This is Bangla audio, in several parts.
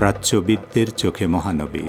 প্রাচ্যবিদদের চোখে মহানবী।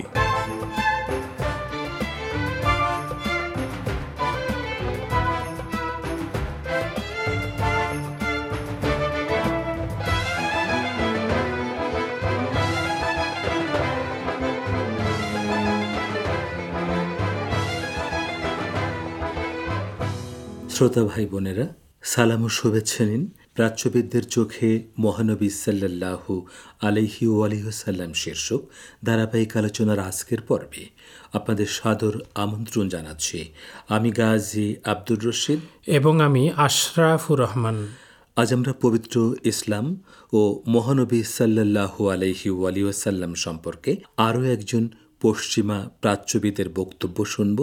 শ্রোতা ভাই বোনেরা, সালাম ও শুভেচ্ছা নিন। প্রাচ্যবিদদের চোখে মহানবী সাল্লাল্লাহু আলাইহি ওয়াসাল্লাম শীর্ষক ধারাবাহিক আলোচনার আজকের পর্বে আপনাদের সাদর আমন্ত্রণ জানাচ্ছি। আমি গাজী আব্দুর রশিদ এবং আমি আশরাফুর রহমান। আজ আমরা পবিত্র ইসলাম ও মহানবী সাল্লাল্লাহু আলাইহি ওয়াসাল্লাম সম্পর্কে আরও একজন পশ্চিমা প্রাচ্যবিদের বক্তব্য শুনব।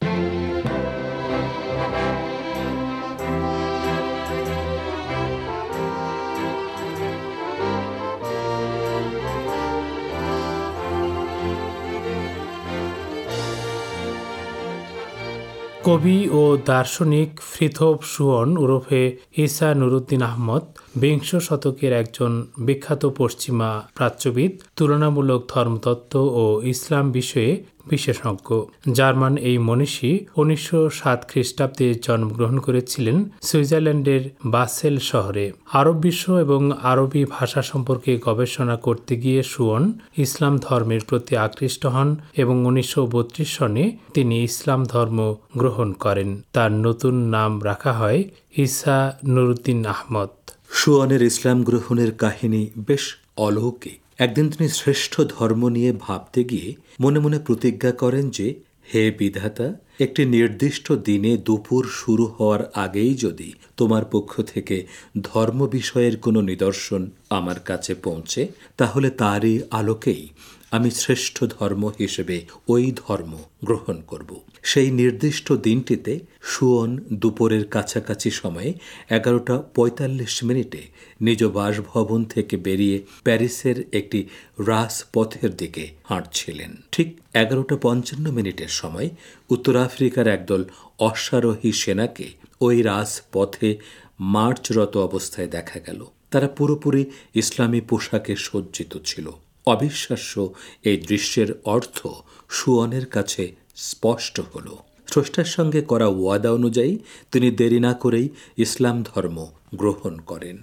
কবি ও দার্শনিক ফ্রিথোফ শুয়ন ওরফে ঈসা নুরুদ্দিন আহমদ বিংশ শতকের একজন বিখ্যাত পশ্চিমা প্রাচ্যবিদ, তুলনামূলক ধর্মতত্ত্ব ও ইসলাম বিষয়ে বিশেষজ্ঞ। জার্মান এই মনীষী 1907 খ্রিস্টাব্দে জন্মগ্রহণ করেছিলেন সুইজারল্যান্ডের বাসেল শহরে। আরব বিশ্ব এবং আরবি ভাষা সম্পর্কে গবেষণা করতে গিয়ে শুয়ন ইসলাম ধর্মের প্রতি আকৃষ্ট হন এবং 1932 সনে তিনি ইসলাম ধর্ম গ্রহণ করেন। তার নতুন নাম রাখা হয় ঈসা নুরুদ্দিন আহমদ। শুয়নের ইসলাম গ্রহণের কাহিনী বেশ অলৌকিক। একদিন তিনি শ্রেষ্ঠ ধর্ম নিয়ে ভাবতে গিয়ে মনে মনে প্রতিজ্ঞা করেন যে, হে বিধাতা, একটি নির্দিষ্ট দিনে দুপুর শুরু হওয়ার আগেই যদি তোমার পক্ষ থেকে ধর্ম বিষয়ের কোনো নিদর্শন আমার কাছে পৌঁছে, তাহলে তারই আলোকেই আমি শ্রেষ্ঠ ধর্ম হিসেবে ওই ধর্ম গ্রহণ করব। সেই নির্দিষ্ট দিনটিতে শুয়ন দুপুরের কাছাকাছি সময়ে 11:45 নিজ বাসভবন থেকে বেরিয়ে প্যারিসের একটি রাজপথের দিকে হাঁটছিলেন। ঠিক 11:55 সময় উত্তর আফ্রিকার একদল অশ্বারোহী সেনাকে ওই রাজপথে মার্চরত অবস্থায় দেখা গেল। তারা পুরোপুরি ইসলামী পোশাকে সজ্জিত ছিল। অবিশ্বাস্য এই দৃশ্যের অর্থ শুয়নের কাছে স্পষ্ট হল। স্রষ্টার সঙ্গে করা ওয়াদা অনুযায়ী তিনি দেরি না করেই ইসলাম ধর্ম গ্রহণ করেন।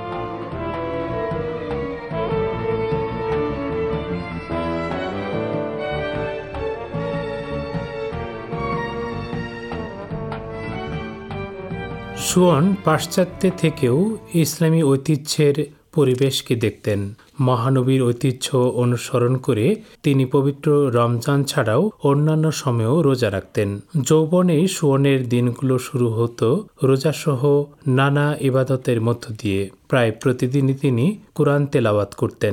শুয়ন পাশ্চাত্যে থেকেও ইসলামী ঐতিহ্যের পরিবেশকে দেখতেন। মহানবীর ঐতিহ্য অনুসরণ করে তিনি পবিত্র রমজান ছাড়াও অন্যান্য সময়েও রোজা রাখতেন। যৌবনেই শুয়নের দিনগুলো শুরু হতো রোজাসহ নানা ইবাদতের মধ্য দিয়ে। প্রায় প্রতিদিনই তিনি কোরআন তেলাওয়াত করতেন।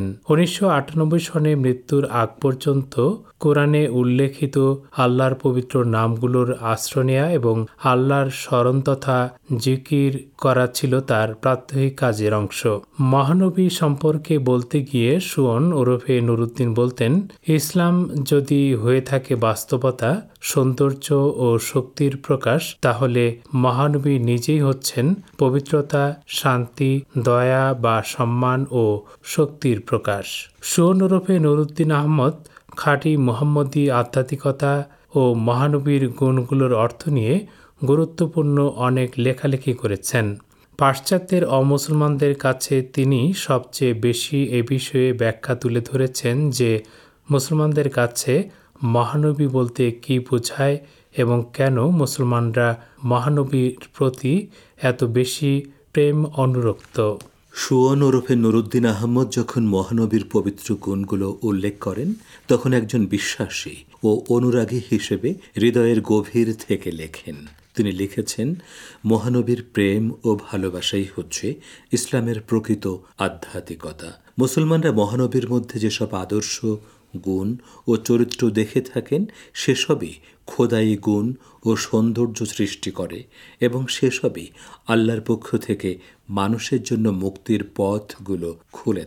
1998 সনে মৃত্যুর আগ পর্যন্ত কোরআনে উল্লেখিত আল্লাহর পবিত্র নামগুলোর আশ্রয় নেয়া এবং আল্লাহর স্মরণ তথা জিকির করা ছিল তার প্রাত্যহিক কাজের অংশ। মহানবী সম্পর্কে বলতে গিয়ে শুয়ন ওরফে নুরুদ্দিন বলতেন, ইসলাম যদি হয়ে থাকে বাস্তবতা, সৌন্দর্য ও শক্তির প্রকাশ, তাহলে মহানবী নিজেই হচ্ছেন পবিত্রতা, শান্তি, দয়া বা সম্মান ও শক্তির প্রকাশ। শুয়ন ওরফে নুরুদ্দিন আহমদ খাঁটি মুহাম্মদী আধ্যাত্মিকতা ও মহানবীর গুণগুলোর অর্থ নিয়ে গুরুত্বপূর্ণ অনেক লেখালেখি করেছেন। পাশ্চাত্যের অমুসলমানদের কাছে তিনি সবচেয়ে বেশি এ বিষয়ে ব্যাখ্যা তুলে ধরেছেন যে, মুসলমানদের কাছে মহানবী বলতে কী বোঝায় এবং কেন মুসলমানরা মহানবীর প্রতি এত বেশি প্রেম অনুরক্ত। শুয়ন ওরফে নুরুদ্দিন আহমদ যখন মহানবীর পবিত্র গুণগুলো উল্লেখ করেন, তখন একজন বিশ্বাসী ও অনুরাগী হিসেবে হৃদয়ের গভীর থেকে লেখেন। তিনি লিখেছেন, মহানবীর প্রেম ও ভালোবাসাই হচ্ছে ইসলামের প্রকৃত আধ্যাত্মিকতা। মুসলমানরা মহানবীর মধ্যে যেসব আদর্শ, গুণ ও চরিত্র দেখে থাকেন, সেসবই খোদাই গুণ ও সৌন্দর্য সৃষ্টি করে এবং সেসবই আল্লাহর পক্ষ থেকে মানুষের জন্য মুক্তির পথগুলো খুলে দেয়।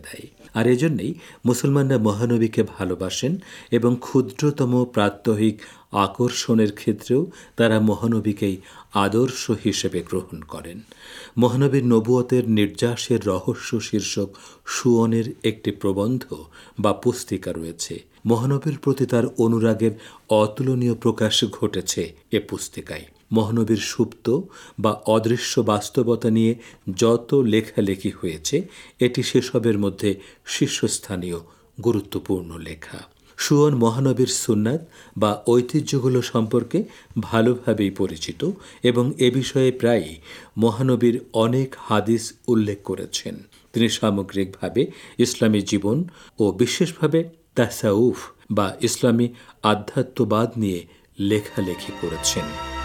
আর এজন্যই মুসলমানরা মহানবীকে ভালোবাসেন এবং ক্ষুদ্রতম প্রাত্যহিক আকর্ষণের ক্ষেত্রেও তারা মহানবীকেই আদর্শ হিসেবে গ্রহণ করেন। মহানবীর নবুয়তের নির্যাসের রহস্য শীর্ষক সুয়নের একটি প্রবন্ধ বা পুস্তিকা রয়েছে। মহানবীর প্রতি তার অনুরাগের অতুলনীয় প্রকাশ ঘটেছে এ পুস্তিকায়। মহানবীর সুপ্ত বা অদৃশ্য বাস্তবতা নিয়ে যত লেখালেখি হয়েছে, এটি সেসবের মধ্যে শীর্ষস্থানীয় গুরুত্বপূর্ণ লেখা। সুয়ন মহানবীর সুন্নাত বা ঐতিহ্যগুলো সম্পর্কে ভালোভাবেই পরিচিত এবং এ বিষয়ে প্রায়ই মহানবীর অনেক হাদিস উল্লেখ করেছেন। তিনি সামগ্রিকভাবে ইসলামী জীবন ও বিশেষভাবে তাসাউফ বা ইসলামী আধ্যাত্মবাদ নিয়ে লেখালেখি করেছেন।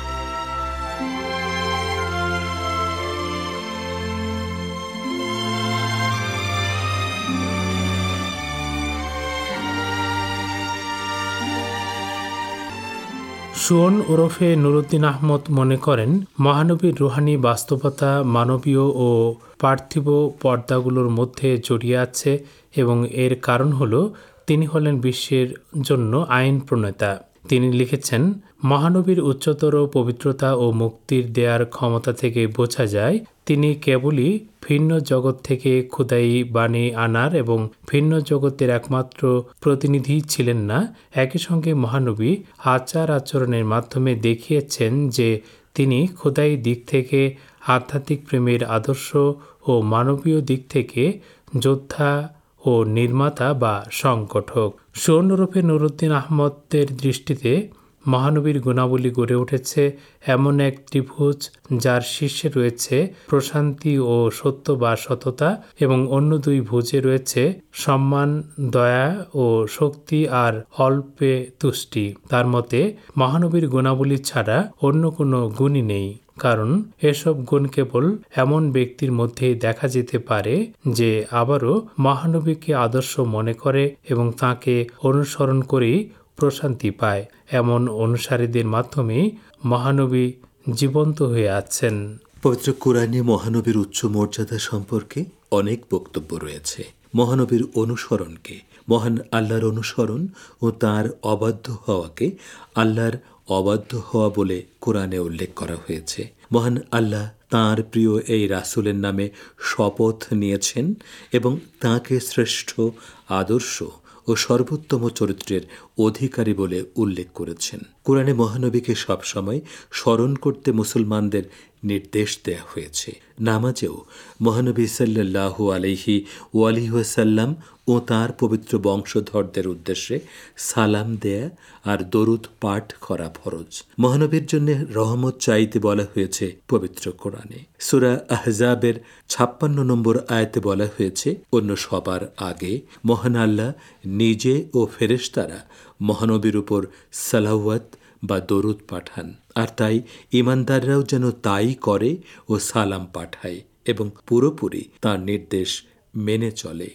সুয়ন ওরফে নুরুদ্দিন আহমদ মনে করেন, মহানবীর রুহানি বাস্তবতা মানবীয় ও পার্থিব পর্দাগুলোর মধ্যে জড়িয়ে আছে এবং এর কারণ হলো তিনি হলেন বিশ্বের জন্য আইন প্রণেতা। তিনি লিখেছেন, মহানবীর উচ্চতর পবিত্রতা ও মুক্তির দেয়ার ক্ষমতা থেকে বোঝা যায় তিনি কেবলই ভিন্ন জগৎ থেকে খোদাই বাণী আনার এবং ভিন্ন জগতের একমাত্র প্রতিনিধি ছিলেন না, একই সঙ্গে মহানবী আচার আচরণের মাধ্যমে দেখিয়েছেন যে তিনি খোদাই দিক থেকে আধ্যাত্মিক প্রেমের আদর্শ ও মানবীয় দিক থেকে যোদ্ধা ও নির্মাতা বা সংগঠক। সুয়ন ওরফে নুরুদ্দিন আহমদের দৃষ্টিতে মহানবীর গুণাবলী গড়ে উঠেছে এমন এক ত্রিভুজ যার শীর্ষে রয়েছে প্রশান্তি ও সত্য বা সততা এবং অন্য দুই ভুজে রয়েছে সম্মান, দয়া ও শক্তি আর অল্পে তুষ্টি। তার মতে মহানবীর গুণাবলী ছাড়া অন্য কোনো গুণই নেই, কারণ এসব গুণ কেবল এমন ব্যক্তির মধ্যেই দেখা যেতে পারে যে আবারও মহানবীকে আদর্শ মনে করে এবং তাকে অনুসরণ করেই প্রশান্তি পায়। এমন অনুসারীদের মাধ্যমে মহানবী জীবন্ত হয়ে আছেন। পবিত্র কোরআনে মহানবীর উচ্চ মর্যাদা সম্পর্কে অনেক বক্তব্য রয়েছে। মহানবীর অনুসরণকে মহান আল্লাহর অনুসরণ ও তার অবাধ্য হওয়াকে আল্লাহর অবাধ্য হওয়া বলে কোরআনে উল্লেখ করা হয়েছে। মহান আল্লাহ তাঁর প্রিয় এই রাসূলের নামে শপথ নিয়েছেন এবং তাঁকে শ্রেষ্ঠ আদর্শ ও সর্বোত্তম চরিত্রের অধিকারী বলে উল্লেখ করেছেন। কোরআনে মহানবীকে সবসময় স্মরণ করতে মুসলমানদের নির্দেশ দেয়া হয়েছে। নামাজেও মহানবী সাল্লাল্লাহু আলাইহি ওয়ালিহি ওয়াসাল্লাম ও তাঁর পবিত্র বংশধরদের উদ্দেশ্যে সালাম দেয়া আর দরুদ পাঠ করা ফরজ। মহানবীর জন্য রহমত চাইতে বলা হয়েছে পবিত্র কোরআনে। সূরা আহজাবের 56 নম্বর আয়াতে বলা হয়েছে, অন্য সবার আগে মহান আল্লাহ নিজে ও ফেরেশতারা মহানবীর উপর সালাওয়াত বা দরুদ পাঠান, আর তাই ঈমানদাররাও যেন তাই করে ও সালাম পাঠায় এবং পুরোপুরি তার নির্দেশ মেনে চলে।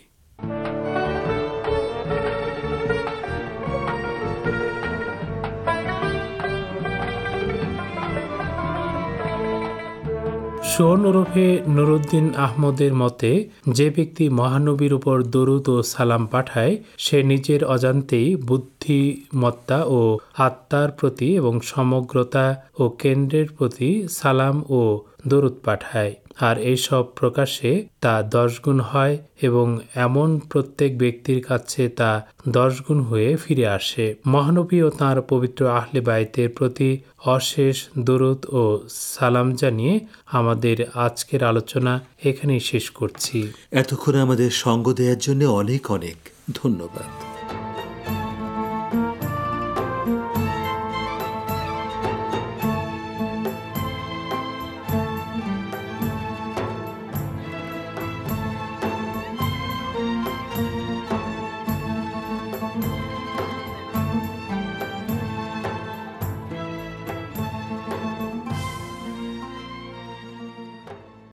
সুয়ন ওরফে নুরুদ্দিন আহমদের মতে যে ব্যক্তি মহানবীর উপর দরুদ ও সালাম পাঠায় সে নিজের অজান্তেই বুদ্ধিমত্তা ও আত্মার প্রতি এবং সমগ্রতা ও কেন্দ্রের প্রতি সালাম ও দরুদ পাঠায়, আর এইসব প্রকাশে তা 10 গুণ হয় এবং এমন প্রত্যেক ব্যক্তির কাছে তা 10 গুণ হয়ে ফিরে আসে। মহানবী ও তাঁর পবিত্র আহলে বাইতের প্রতি অশেষ দরুদ ও সালাম জানিয়ে আমাদের আজকের আলোচনা এখানেই শেষ করছি। এতক্ষণ আমাদের সঙ্গ দেওয়ার জন্য অনেক অনেক ধন্যবাদ।